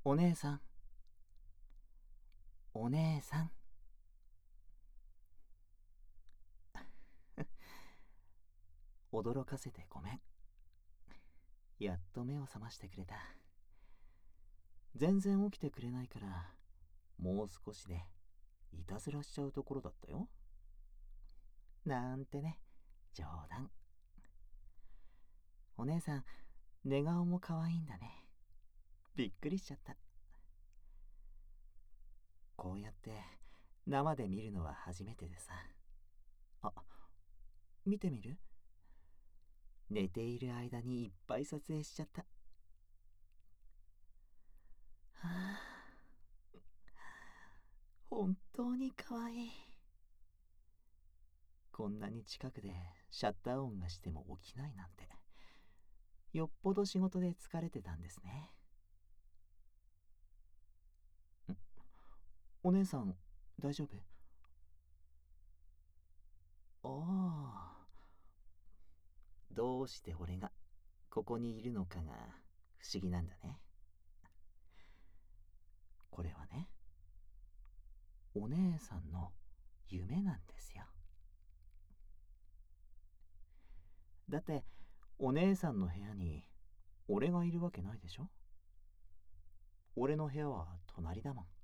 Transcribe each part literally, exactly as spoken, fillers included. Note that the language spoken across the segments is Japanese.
お姉さん、お姉さん。驚かせてごめん。やっと目を覚ましてくれた。全然起きてくれないから、もう少しでいたずらしちゃうところだったよ。なんてね、冗談。お姉さん、寝顔も可愛いんだね。びっくりしちゃった。こうやって生で見るのは初めてでさ。あ、見てみる？寝ている間にいっぱい撮影しちゃった。はあ、本当に可愛い。こんなに近くでシャッター音がしても起きないなんて。よっぽど仕事で疲れてたんですね。んお姉さん、大丈夫？ああ、どうして俺がここにいるのかが不思議なんだね。これはね、お姉さんの夢なんですよ。だって、お姉さんの部屋に俺がいるわけないでしょ？俺の部屋は隣だもん。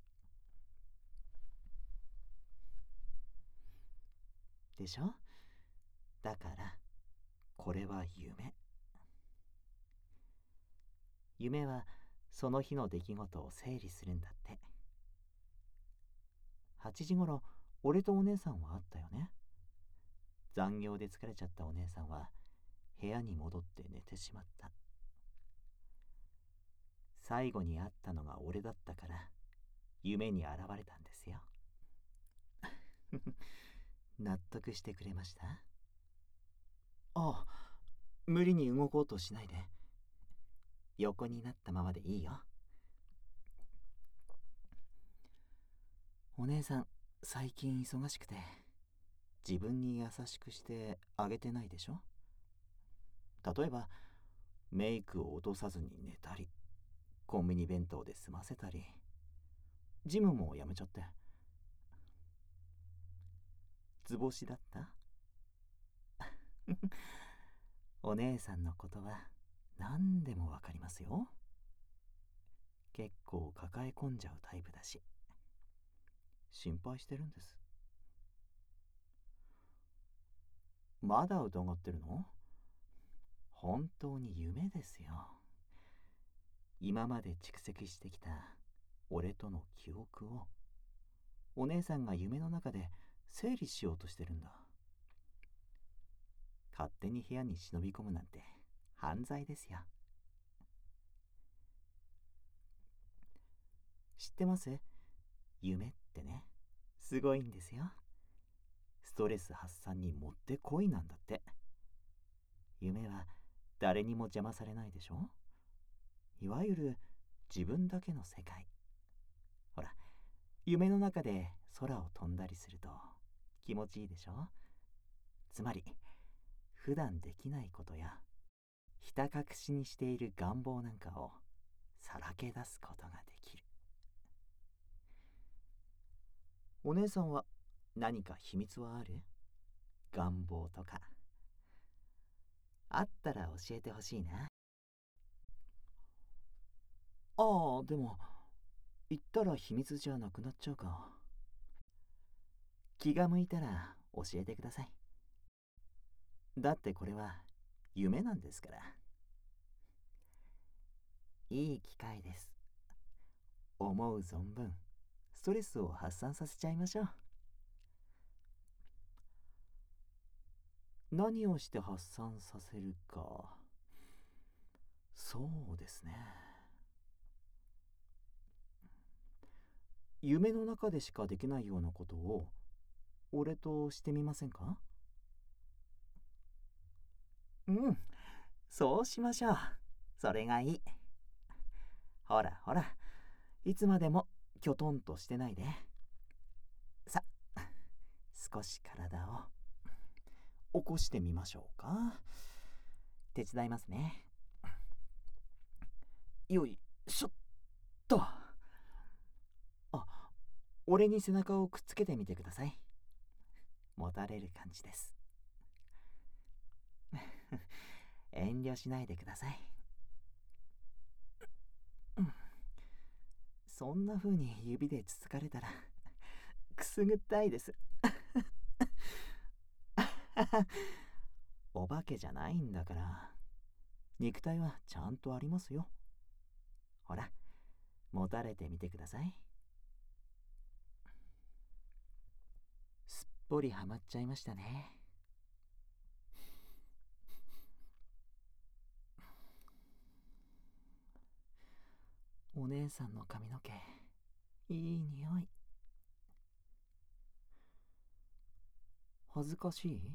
でしょ？だから、これは夢。夢はその日の出来事を整理するんだって。はちじごろ、俺とお姉さんは会ったよね。残業で疲れちゃったお姉さんは部屋に戻って寝てしまった。最後に会ったのが俺だったから夢に現れたんですよ。納得してくれました？ああ、無理に動こうとしないで。横になったままでいいよ。お姉さん、最近忙しくて自分に優しくしてあげてないでしょ？例えばメイクを落とさずに寝たり、コンビニ弁当で済ませたり、ジムもやめちゃって。図星だった？お姉さんのことは何でもわかりますよ。結構抱え込んじゃうタイプだし、心配してるんです。まだ疑ってるの？本当に夢ですよ。今まで蓄積してきた俺との記憶をお姉さんが夢の中で整理しようとしてるんだ。勝手に部屋に忍び込むなんて犯罪ですよ。知ってます？夢ってね、すごいんですよ。ストレス発散にもってこいなんだって。夢は誰にも邪魔されないでしょ？いわゆる自分だけの世界。ほら、夢の中で空を飛んだりすると気持ちいいでしょ？つまり、普段できないことやひた隠しにしている願望なんかをさらけ出すことができる。お姉さんは何か秘密はある？願望とか。あったら教えてほしいな。ああ、でも、言ったら秘密じゃなくなっちゃうか。気が向いたら教えてください。だってこれは夢なんですから。いい機会です。思う存分、ストレスを発散させちゃいましょう。何をして発散させるか。そうですね。夢の中でしかできないようなことを俺としてみませんか？うん、そうしましょう。それがいい。ほらほら、いつまでもきょとんとしてないで。さ、少し体を起こしてみましょうか。手伝いますね。よいしょ。 俺に背中をくっつけてみてください。もたれる感じです。遠慮しないでください。そんな風に指でつつかれたらくすぐったいです。お化けじゃないんだから。肉体はちゃんとありますよ。ほら、もたれてみてください。すっぽりはまっちゃいましたね。お姉さんの髪の毛、いい匂い。恥ずかしい？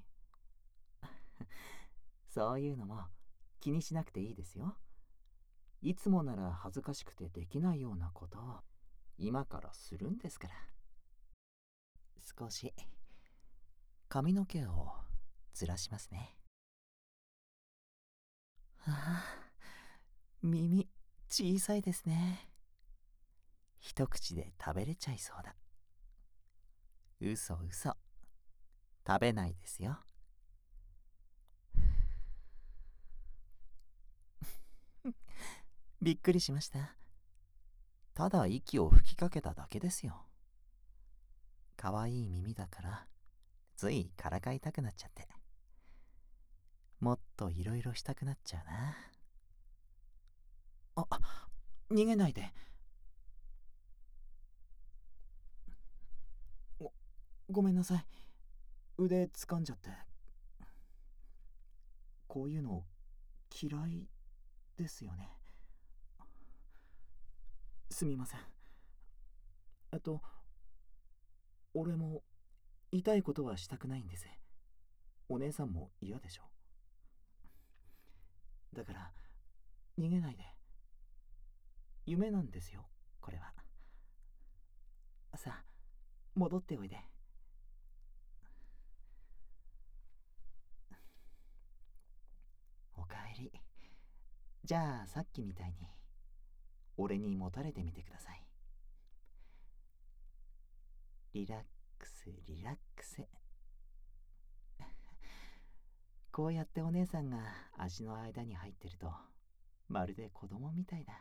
そういうのも気にしなくていいですよ。いつもなら恥ずかしくてできないようなことを今からするんですから。少し髪の毛をずらしますね。はあ、耳小さいですね。一口で食べれちゃいそうだ。嘘嘘。食べないですよ。びっくりしました。ただ息を吹きかけただけですよ。かわいい耳だからついからかいたくなっちゃって。もっといろいろしたくなっちゃうな。あ、逃げないで。ご、ごめんなさい。腕掴んじゃって。こういうの嫌いですよね。すみません。えっと、俺も痛いことはしたくないんです。お姉さんも嫌でしょ。だから逃げないで。夢なんですよ、これは。さあ、戻っておいで。おかえり。じゃあさっきみたいに俺にもたれてみてください。リラックスリラックス。こうやってお姉さんが足の間に入ってるとまるで子供みたいだ。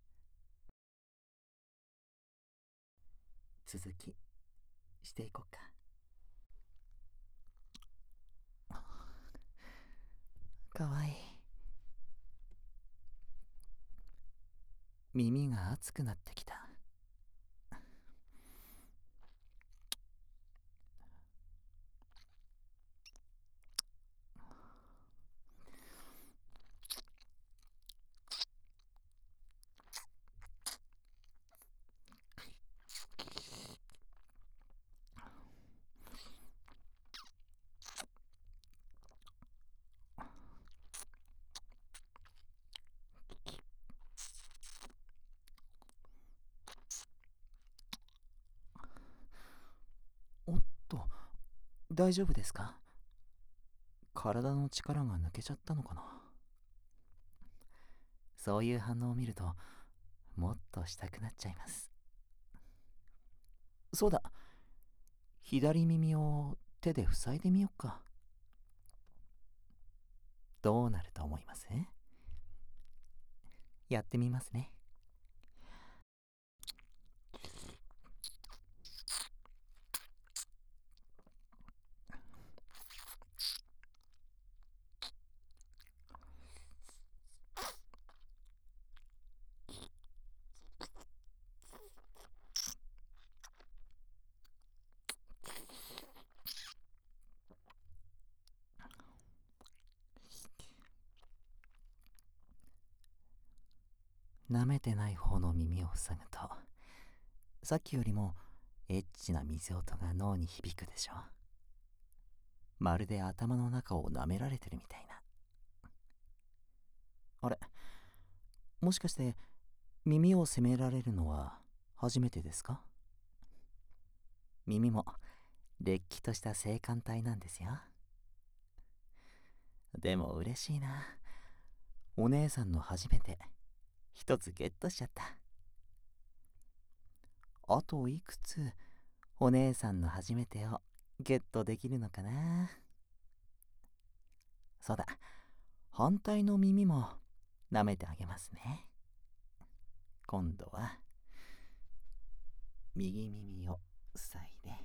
続きしていこうか。かわいい。耳が熱くなってきた。おっと、大丈夫ですか？体の力が抜けちゃったのかな。そういう反応を見るともっとしたくなっちゃいます。そうだ、左耳を手で塞いでみよっか。どうなると思います？やってみますね。舐めてない方の耳を塞ぐとさっきよりもエッチな水音が脳に響くでしょ。まるで頭の中を舐められてるみたいな。あれ、もしかして耳を責められるのは初めてですか？耳もれっきとした性感帯なんですよ。でも嬉しいな。お姉さんの初めて一つゲットしちゃった。あといくつお姉さんの初めてをゲットできるのかな。そうだ、反対の耳も舐めてあげますね。今度は右耳を塞いで、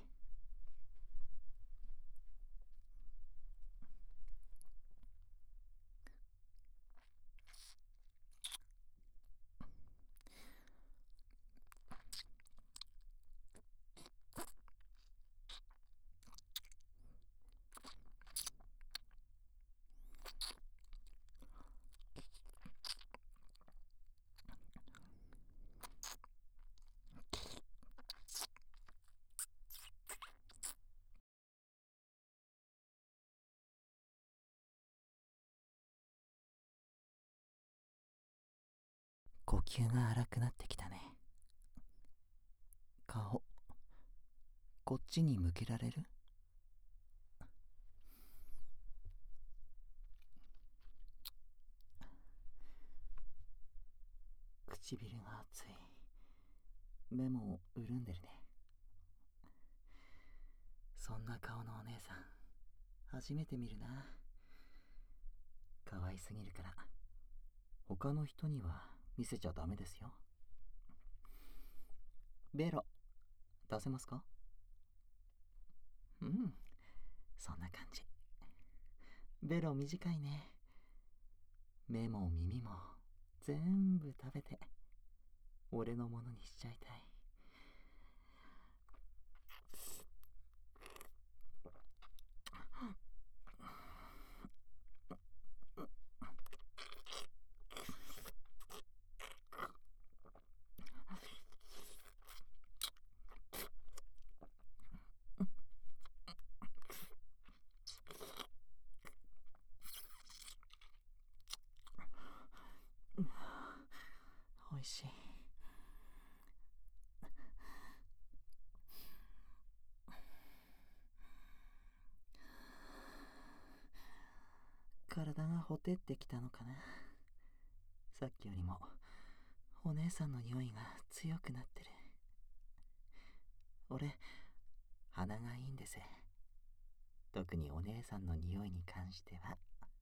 呼吸が荒くなってきたね。顔、こっちに向けられる？唇が熱い。目も潤んでるね。そんな顔のお姉さん、初めて見るな。可愛すぎるから、他の人には見せちゃダメですよ。ベロ、出せますか？うん、そんな感じ。ベロ短いね。目も耳も全部食べて、俺のものにしちゃいたい。おいしい。体がほてってきたのかな。さっきよりもお姉さんの匂いが強くなってる。俺、鼻がいいんです。特にお姉さんの匂いに関しては。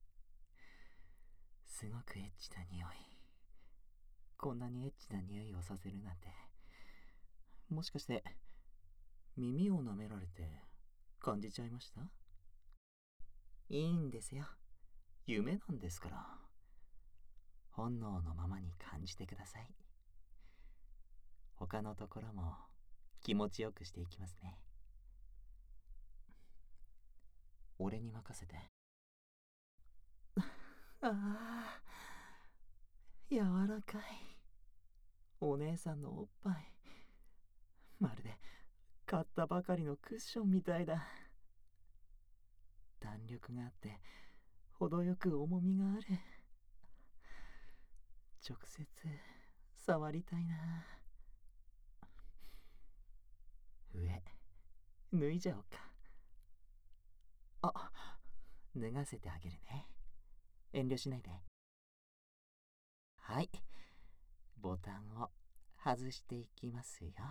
すごくエッチな匂い。こんなにエッチな匂いをさせるなんて、もしかして耳を舐められて感じちゃいました？いいんですよ。夢なんですから。本能のままに感じてください。他のところも気持ちよくしていきますね。俺に任せて。ああ、柔らかい。お姉さんのおっぱい、まるで買ったばかりのクッションみたいだ。弾力があって程よく重みがある。直接触りたいな。上脱いじゃおうか。あ、脱がせてあげるね。遠慮しないで。はい、ボタンを外していきますよ。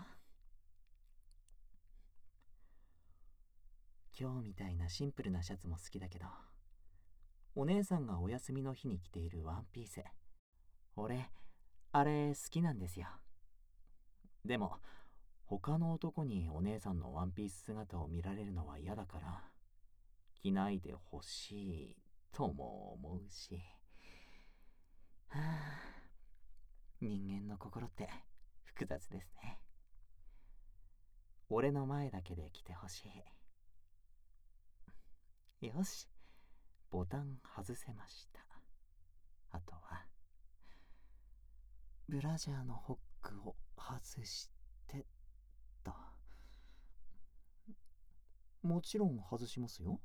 今日みたいなシンプルなシャツも好きだけど、お姉さんがお休みの日に着ているワンピース、俺あれ好きなんですよ。でも他の男にお姉さんのワンピース姿を見られるのは嫌だから、着ないでほしいとも思うし。はあ、人間の心って複雑ですね。俺の前だけで着てほしい。よし、ボタン外せました。あとはブラジャーのホックを外してと。もちろん外しますよ。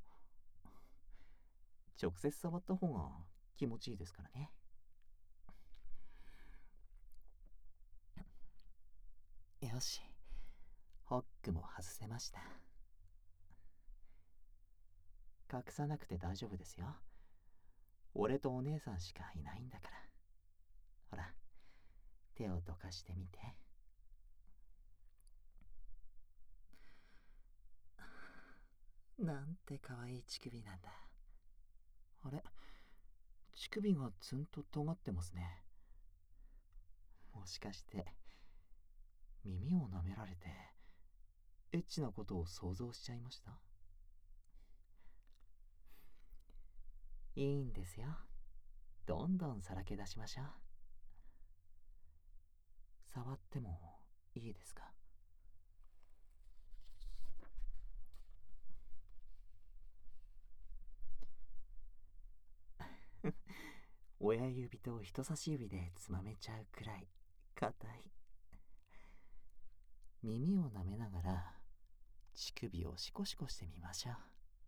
直接触った方が気持ちいいですからね。よし、ホックも外せました。隠さなくて大丈夫ですよ。俺とお姉さんしかいないんだから。ほら、手をどかしてみて。 なんてかわいい乳首なんだ。あれ、乳首がずんと尖ってますね。もしかして耳を舐められてエッチなことを想像しちゃいました？いいんですよ。どんどんさらけ出しましょう。触ってもいいですか？親指と人差し指でつまめちゃうくらい硬い。耳を舐めながら乳首をシコシコしてみましょう。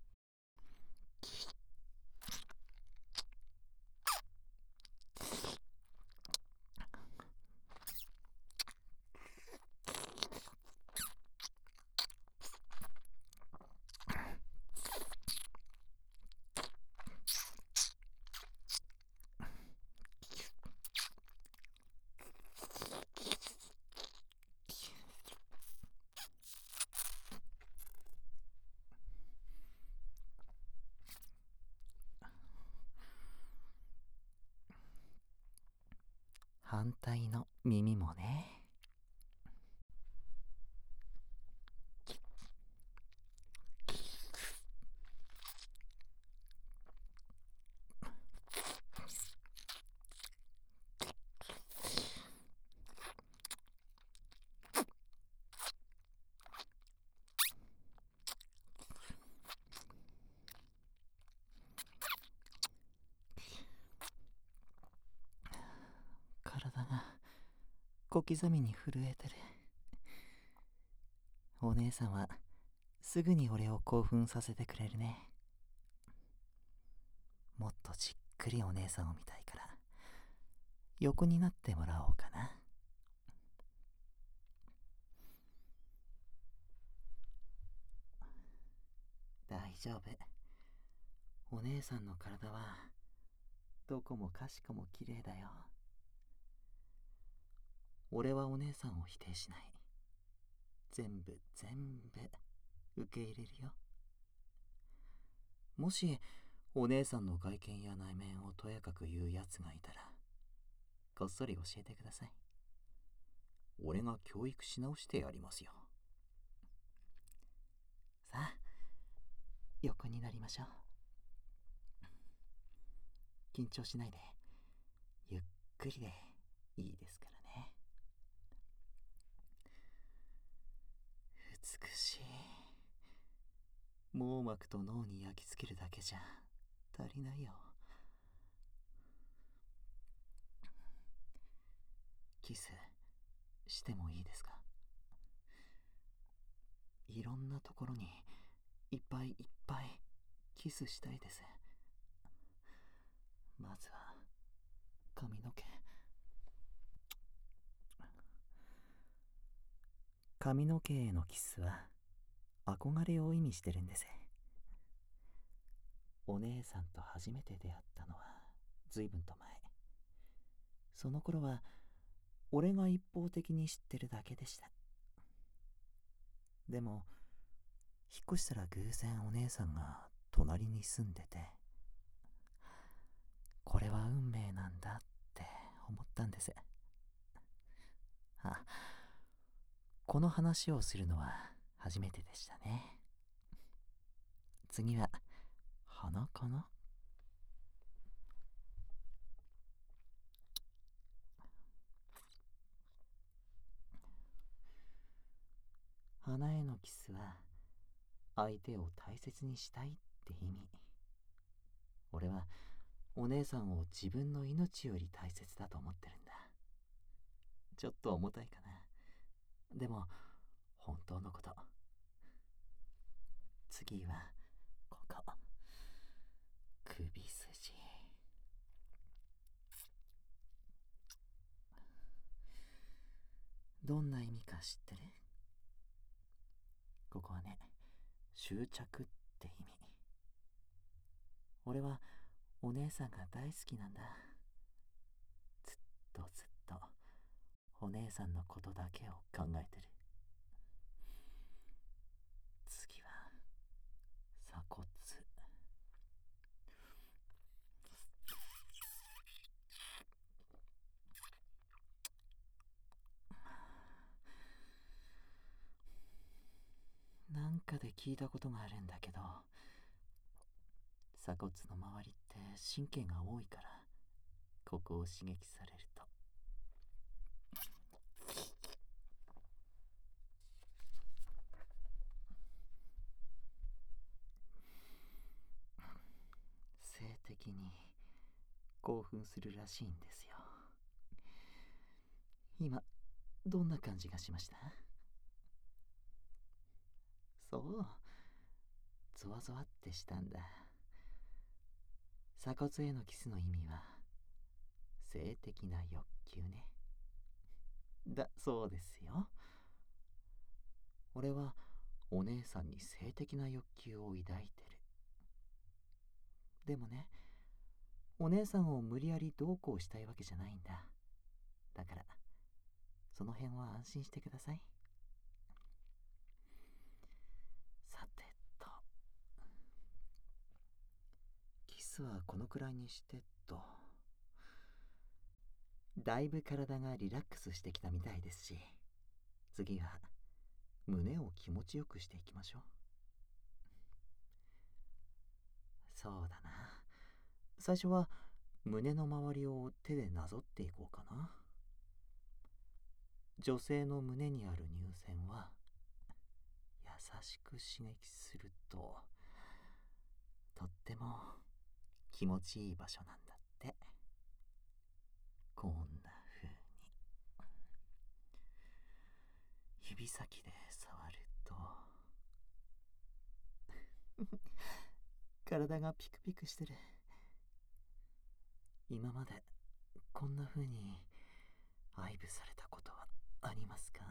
反対の耳もね。体が小刻みに震えてる。お姉さんはすぐに俺を興奮させてくれるね。もっとじっくりお姉さんを見たいから横になってもらおうかな。大丈夫。お姉さんの体はどこもかしこも綺麗だよ。俺はお姉さんを否定しない。全部全部受け入れるよ。もしお姉さんの外見や内面をとやかく言うやつがいたらこっそり教えてください。俺が教育し直してやりますよ。さあ、横になりましょう。緊張しないでゆっくりでいいですからね。美しい。網膜と脳に焼き付けるだけじゃ足りないよ。キスしてもいいですか？いろんなところにいっぱいいっぱいキスしたいです。まずは髪の毛。髪の毛へのキスは憧れを意味してるんです。お姉さんと初めて出会ったのはずいぶんと前。その頃は俺が一方的に知ってるだけでした。でも引っ越したら偶然お姉さんが隣に住んでて、これは運命なんだって思ったんです。あ、この話をするのは初めてでしたね。次は鼻かな？鼻へのキスは相手を大切にしたいって意味。俺はお姉さんを自分の命より大切だと思ってるんだ。ちょっと重たいかな。でも本当のこと。次はここ、首筋。どんな意味か知ってる？ここはね、執着って意味。俺はお姉さんが大好きなんだ。ずっとずっとお姉さんのことだけを考えてる。次はかで聞いたことがあるんだけど、鎖骨の周りって神経が多いから、ここを刺激されると性的に興奮するらしいんですよ。今どんな感じがしました？そう、ゾワゾワってしたんだ。鎖骨へのキスの意味は性的な欲求ね。だそうですよ。俺はお姉さんに性的な欲求を抱いてる。でもね、お姉さんを無理やりどうこうしたいわけじゃないんだ。だからその辺は安心してください。さてと、キスはこのくらいにしてと。だいぶ体がリラックスしてきたみたいですし、次は胸を気持ちよくしていきましょう。そうだな。最初は胸の周りを手でなぞっていこうかな。女性の胸にある乳腺は優しく刺激するととっても気持ちいい場所なんだって。こんな風に指先で触ると体がピクピクしてる。今までこんな風に愛撫されたことはありますか？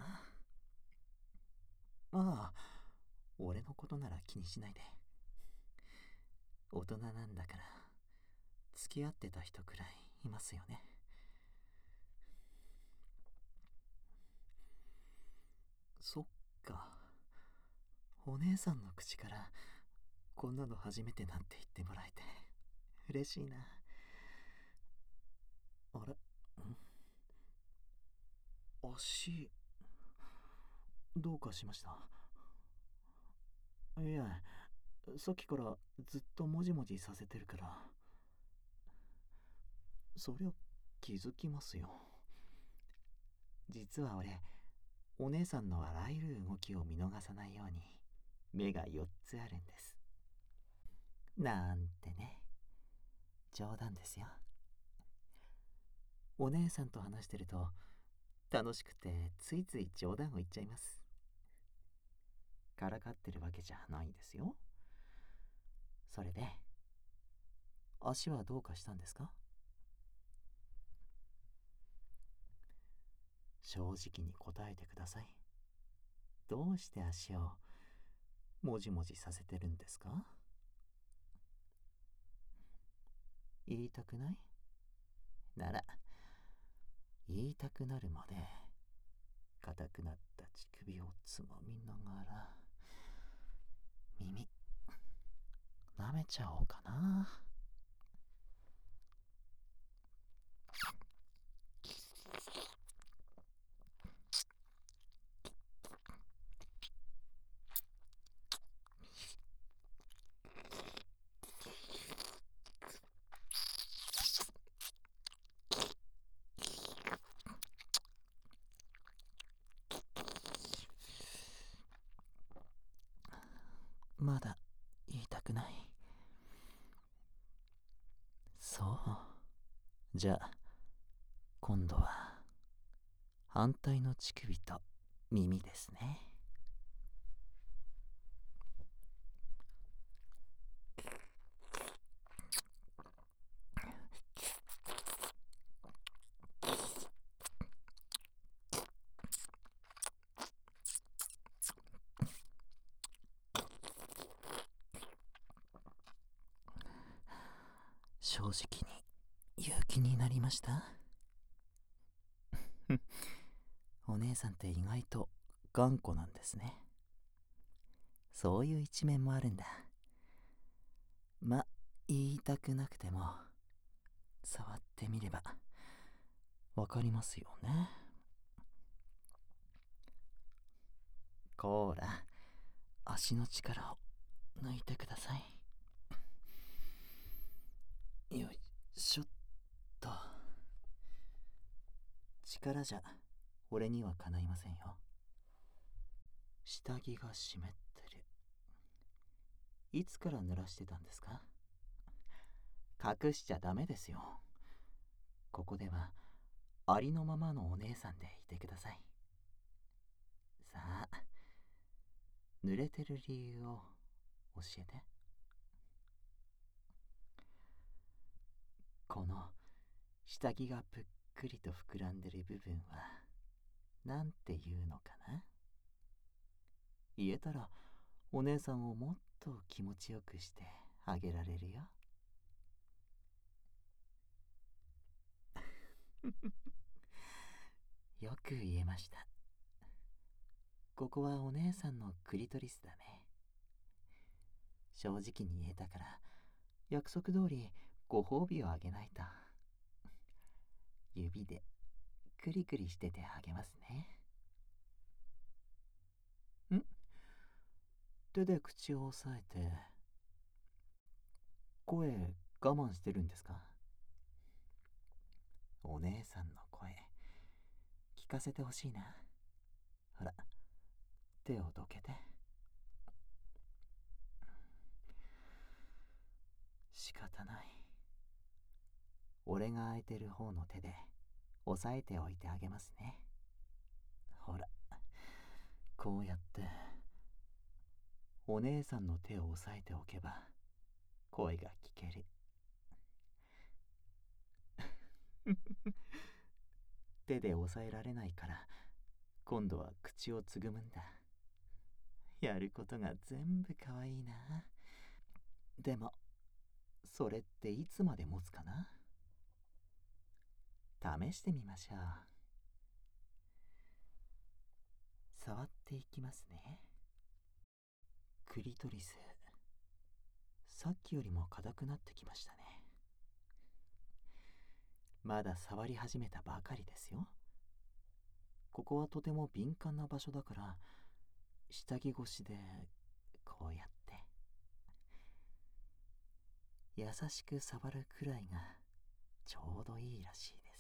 まあ、俺のことなら気にしないで。大人なんだから付き合ってた人くらいいますよね。そっか、お姉さんの口からこんなの初めてなんて言ってもらえて嬉しいな。あれ、足どうかしました？いや、さっきからずっともじもじさせてるから。そりゃ気づきますよ。実は俺、お姉さんのあらゆる動きを見逃さないように目がよっつあるんです。なんてね、冗談ですよ。お姉さんと話してると楽しくてついつい冗談を言っちゃいます。からかってるわけじゃないんですよ。それで、足はどうかしたんですか？正直に答えてください。どうして足をもじもじさせてるんですか？言いたくない？なら、言いたくなるまで硬くなった乳首をつまみながら耳舐めちゃおうかな。まだ言いたくない？そう。じゃあ今度は反対の乳首と耳ですね。正直に勇気になりました？お姉さんって意外と頑固なんですね。そういう一面もあるんだ。ま、言いたくなくても触ってみればわかりますよね。こーら、 足の力を抜いてください。よいしょっと。力じゃ俺にはかないませんよ。下着が湿ってる。いつから濡らしてたんですか？隠しちゃダメですよ。ここではありのままのお姉さんでいてください。さあ、濡れてる理由を教えて。この下着がぷっくりと膨らんでる部分はなんていうのかな？言えたらお姉さんをもっと気持ちよくしてあげられるよ。よく言えました。ここはお姉さんのクリトリスだね。正直に言えたから約束通りご褒美をあげないと。指でクリクリしててあげますね。ん？手で口を押さえて声我慢してるんですか？お姉さんの声聞かせてほしいな。ほら、手をどけて。仕方ない。俺が空いてる方の手で押さえておいてあげますね。ほら、こうやってお姉さんの手を押さえておけば声が聞ける。手で押さえられないから今度は口をつぐむんだ。やることが全部かわいいな。でもそれっていつまで持つかな？試してみましょう。触っていきますね。クリトリス、さっきよりも硬くなってきましたね。まだ触り始めたばかりですよ。ここはとても敏感な場所だから下着越しでこうやって優しく触るくらいがちょうどいいらしいです。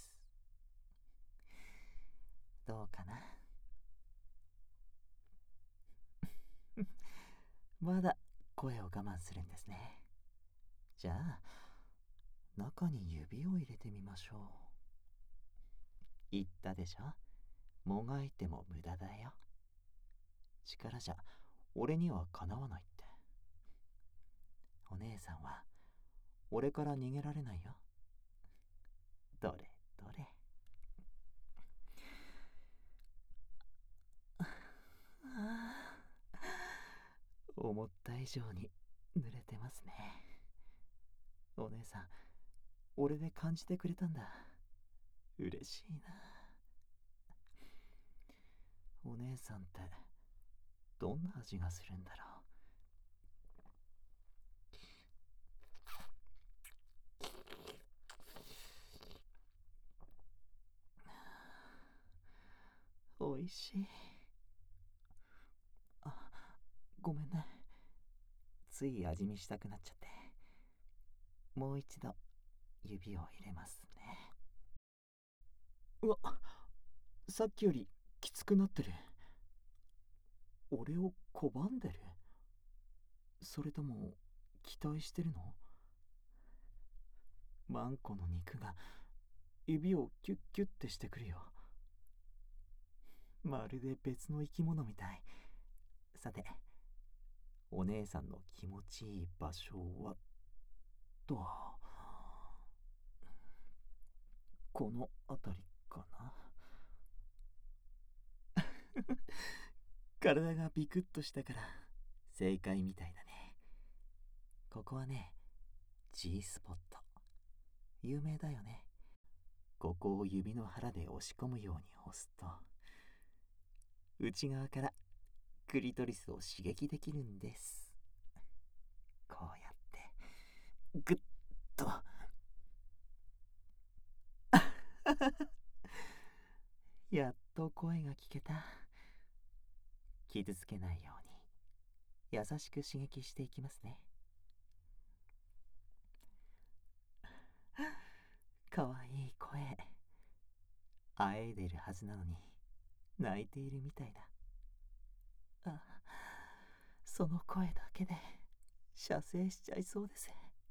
どうかな？まだ声を我慢するんですね。じゃあ中に指を入れてみましょう。言ったでしょ、もがいても無駄だよ。力じゃ俺にはかなわないって。お姉さんは俺から逃げられないよ。どれどれ。思った以上に濡れてますね。お姉さん、俺で感じてくれたんだ。嬉しいな。お姉さんってどんな味がするんだろう。おいしい。あ、ごめんね。つい味見したくなっちゃって。もう一度指を入れますね。うわ、さっきよりきつくなってる。俺を拒んでる？それとも期待してるの？マンコの肉が指をキュッキュッてしてくるよ。まるで別の生き物みたい。さて、お姉さんの気持ちいい場所はと、この辺りかな。体がビクッとしたから正解みたいだね。ここはね、 G スポット有名だよね。ここを指の腹で押し込むように押すと内側からクリトリスを刺激できるんです。こうやってグッとやっと声が聞けた。傷つけないように優しく刺激していきますね。かわいい声。あえいでるはずなのに泣いているみたいだ。あ、その声だけで射精しちゃいそうです。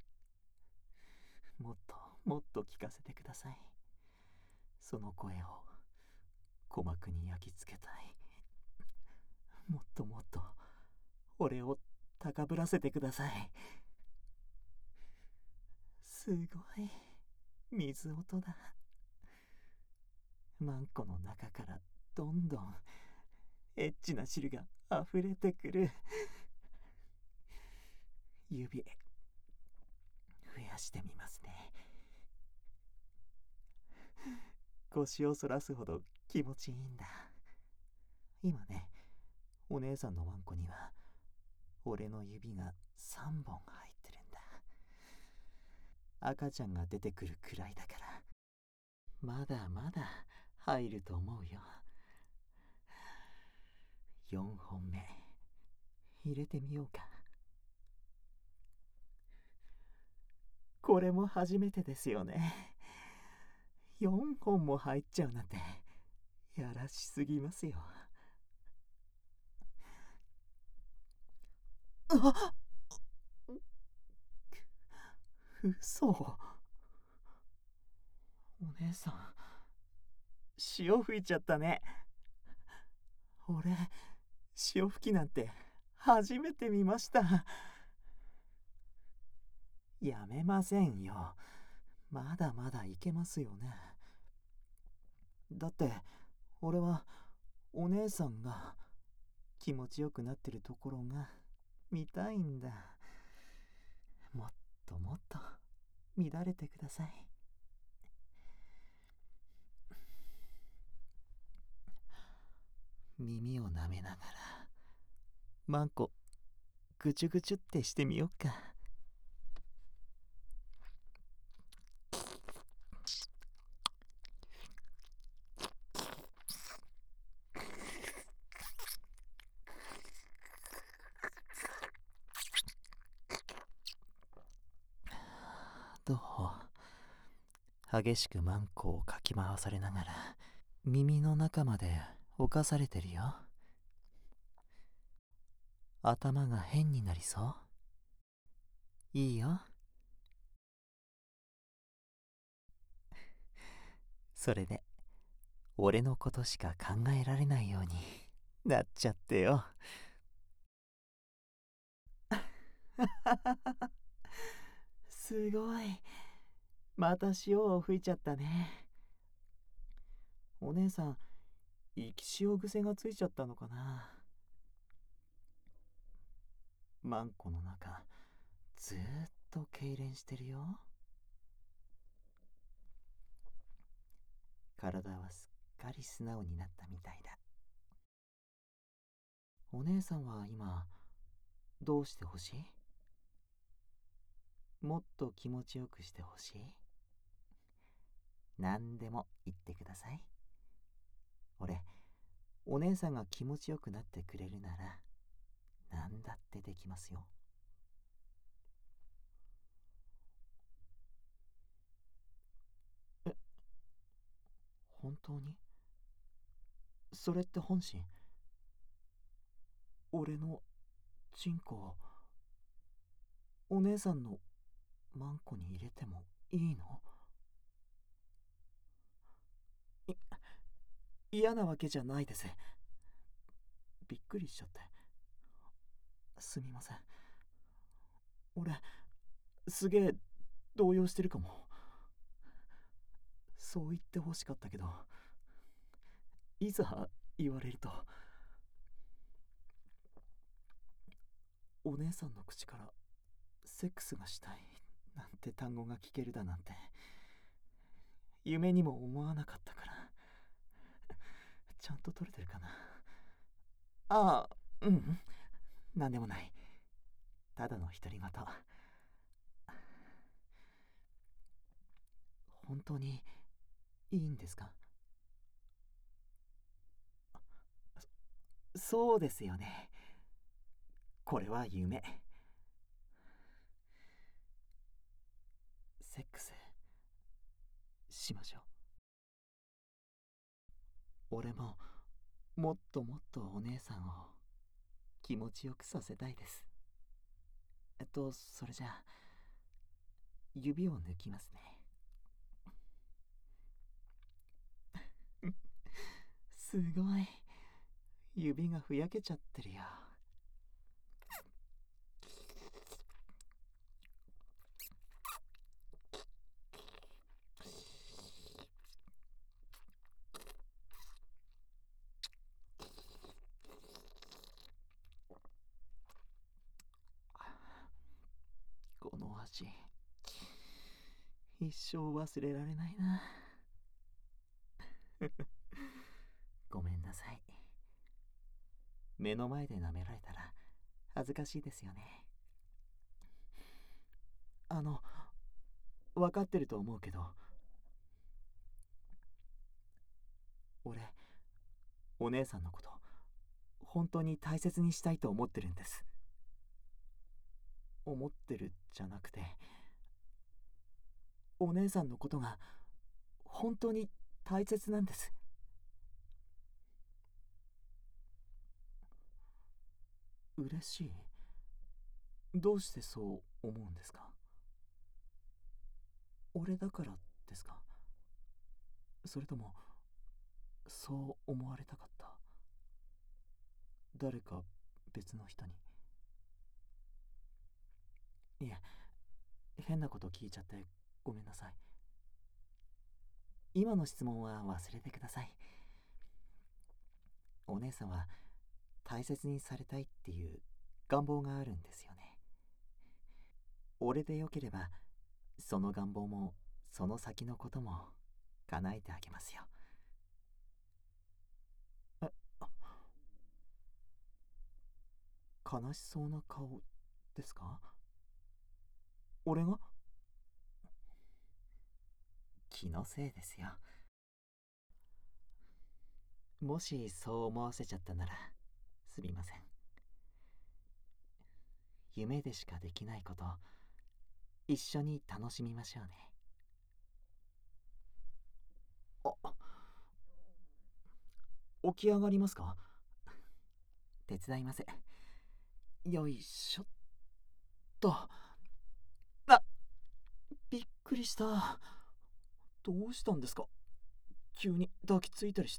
もっともっと聞かせてください。その声を鼓膜に焼き付けたい。もっともっと俺を高ぶらせてください。すごい水音だ。マンコの中からどんどんエッチな汁が溢れてくる。指増やしてみますね。腰をそらすほど気持ちいいんだ。今ね、お姉さんのマンコには俺の指がさんぼん入ってるんだ。赤ちゃんが出てくるくらいだから、まだまだ入ると思うよ。よんほんめ入れてみようか。これも初めてですよね。よんほんも入っちゃうなんてやらしすぎますよ。あっ、嘘。お姉さん、潮吹いちゃったね。俺、潮吹きなんて初めて見ました。やめませんよ。まだまだいけますよね。だって俺はお姉さんが気持ちよくなってるところが見たいんだ。もっともっと乱れてください。耳を舐めながらマンコぐちゅぐちゅってしてみよっか。どう？激しくマンコをかき回されながら耳の中まで侵されてるよ。頭が変になりそう？いいよ。それで俺のことしか考えられないようになっちゃってよ。すごい。また潮を吹いちゃったね。お姉さん、生き潮癖がついちゃったのかな。マンコの中ずーっと痙攣してるよ。体はすっかり素直になったみたいだ。お姉さんは今どうしてほしい？もっと気持ちよくしてほしい？何でも言ってください。俺、お姉さんが気持ちよくなってくれるなら何だってできますよ。え、本当に？それって本心？俺のチンコをお姉さんのマンコに入れてもいいの？い嫌なわけじゃないです。びっくりしちゃって。すみません。俺、すげえ動揺してるかも。そう言ってほしかったけど、いざ言われると、お姉さんの口からセックスがしたいなんて単語が聞けるだなんて夢にも思わなかったから。ちゃんと撮れてるかな。ああ、うん、なんでもない。ただの独り言。本当にいいんですか？そうですよね。 これは夢。セックスしましょう。俺ももっともっとお姉さんを気持ちよくさせたいです。えっとそれじゃあ指を抜きますね。すごい、指がふやけちゃってるよ。この味、一生忘れられないな。ごめんなさい。目の前で舐められたら恥ずかしいですよね。あの、分かってると思うけど、俺、お姉さんのこと本当に大切にしたいと思ってるんです。思ってるじゃなくて、お姉さんのことが本当に大切なんです。嬉しい？どうしてそう思うんですか？俺だからですか？それともそう思われたかった？誰か別の人に？いえ、変なこと聞いちゃってごめんなさい。今の質問は忘れてください。お姉さんは大切にされたいっていう願望があるんですよね。俺でよければその願望もその先のことも叶えてあげますよ。え、悲しそうな顔ですか？俺が？気のせいですよ。もしそう思わせちゃったならすみません。夢でしかできないこと一緒に楽しみましょうね。あ、起き上がりますか？手伝います。よいしょっと。あ、びっくりした。どうしたんですか？急に抱きついたりして。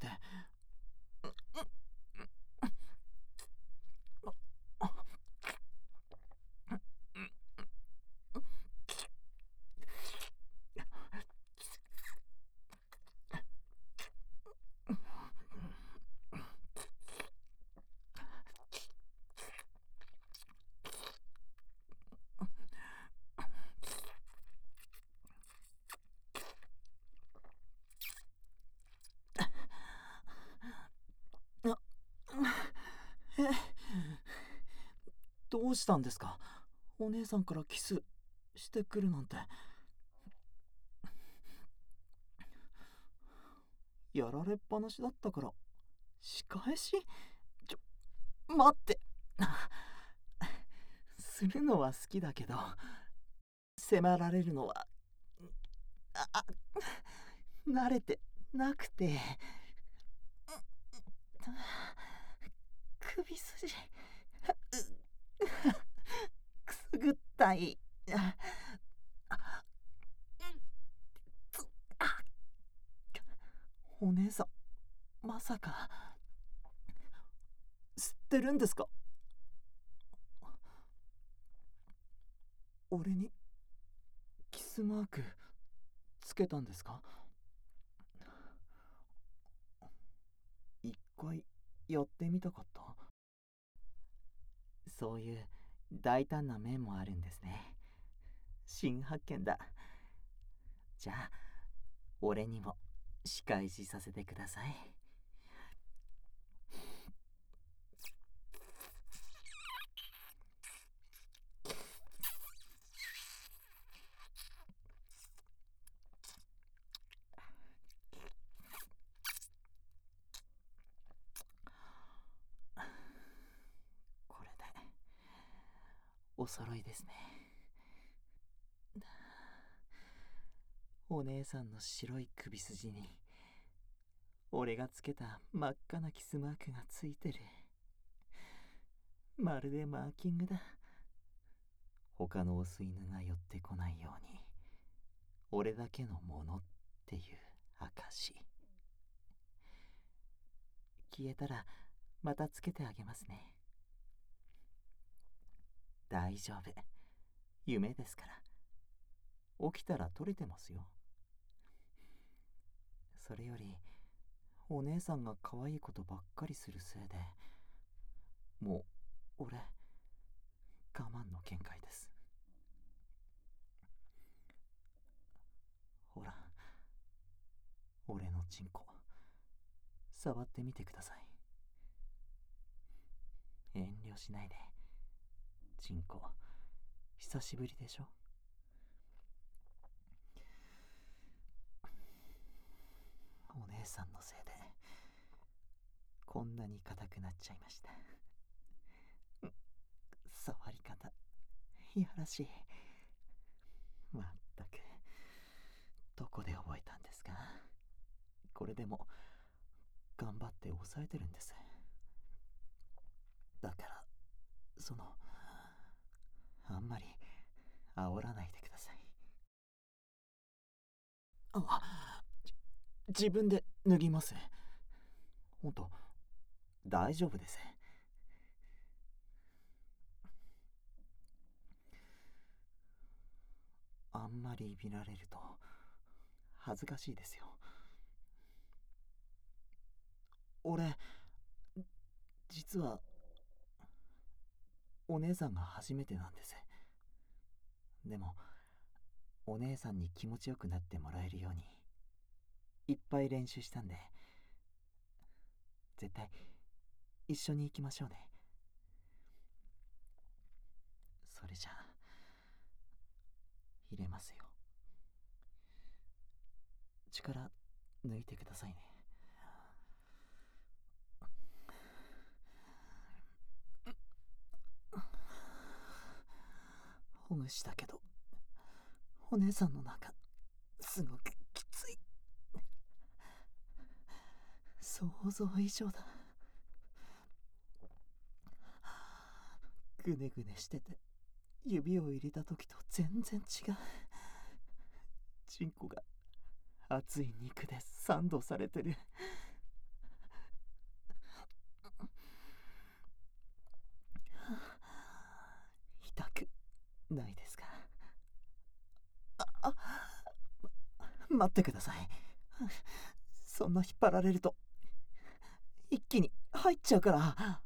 あ、え、どうしたんですか？お姉さんからキスしてくるなんて。やられっぱなしだったから仕返し？ちょ、待って。するのは好きだけど迫られるのはああ慣れてなくて。首筋くすぐったい。お姉さん、まさか知ってるんですか？俺にキスマークつけたんですか？一回やってみたかった。そういう大胆な面もあるんですね。新発見だ。じゃあ俺にも仕返しさせてください。これでお揃いですね。お姉さんの白い首筋に俺がつけた真っ赤なキスマークがついてる。まるでマーキングだ。他のオス犬が寄ってこないように俺だけのものっていう証。消えたらまたつけてあげますね。大丈夫、夢ですから。起きたら取れてますよ。それよりお姉さんが可愛いことばっかりするせいでもう俺我慢の限界です。ほら、俺のチンコ触ってみてください。遠慮しないで。チンコ久しぶりでしょ。お姉さんのせいでこんなに硬くなっちゃいました。触り方いやらしい。まったくどこで覚えたんですか。これでも頑張って抑えてるんです。だからそのあんまり煽らないでください。あ、自分で脱ぎます。ほんと大丈夫です。あんまり見られると恥ずかしいですよ。俺実はお姉さんが初めてなんです。でもお姉さんに気持ちよくなってもらえるようにいっぱい練習したんで、絶対一緒に行きましょうね。それじゃあ入れますよ。力抜いてくださいね。ほぐしたけどお姉さんの中すごくきつい。想像以上だ。ぐねぐねしてて指を入れた時と全然違う。チンコが熱い肉でサンドされてる。痛くないですか。ああ、待ってください。そんな引っ張られると一気に入っちゃうから。あ、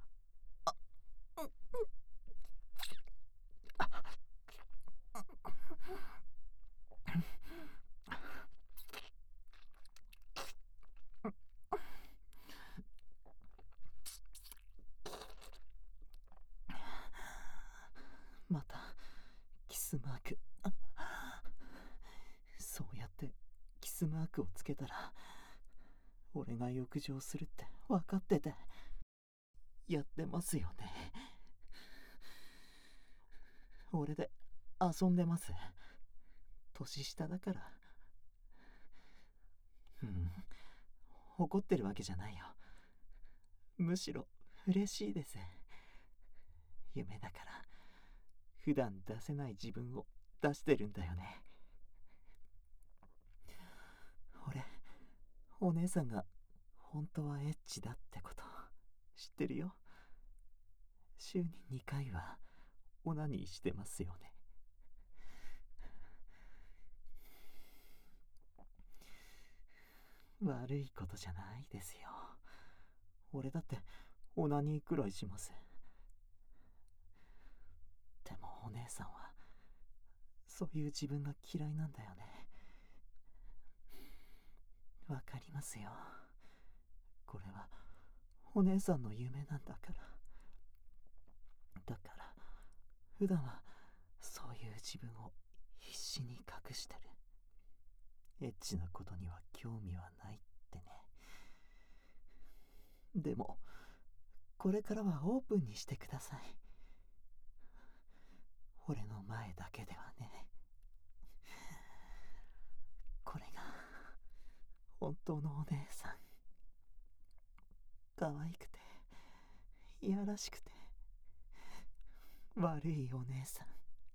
またキスマーク。そうやってキスマークをつけたら俺が浴場するって分かっててやってますよね。俺で遊んでます。年下だから。うん、怒ってるわけじゃないよ。むしろ嬉しいです。夢だから普段出せない自分を出してるんだよね。俺お姉さんが本当はエッチだってこと知ってるよ。週ににかいはオナニーしてますよね。悪いことじゃないですよ。俺だってオナニーくらいします。でもお姉さんはそういう自分が嫌いなんだよね。わかりますよ。これはお姉さんの夢なんだから。だから普段はそういう自分を必死に隠してる。エッチなことには興味はないってね。でもこれからはオープンにしてください。 俺の前だけではね。これが本当のお姉さん。可愛くていやらしくて悪いお姉さ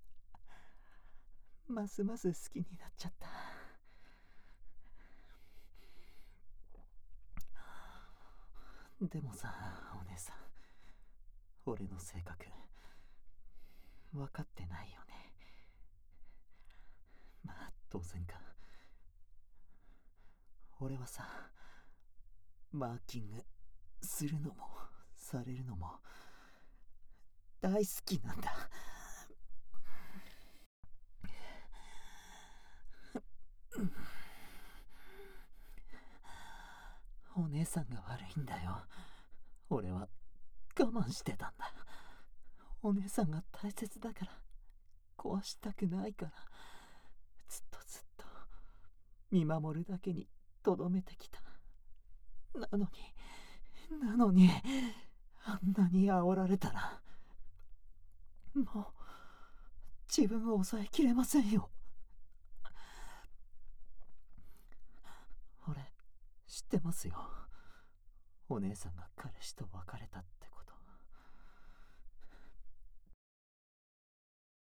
ん。ますます好きになっちゃった。でもさ、お姉さん、俺の性格分かってないよね。まあ当然か。俺はさ、マーキングするのもされるのも大好きなんだ。お姉さんが悪いんだよ。俺は我慢してたんだ。お姉さんが大切だから、壊したくないから、ずっとずっと見守るだけにとどめてきた。なのに、なのに、あんなに煽られたら、もう自分を抑えきれませんよ。俺、知ってますよ。お姉さんが彼氏と別れ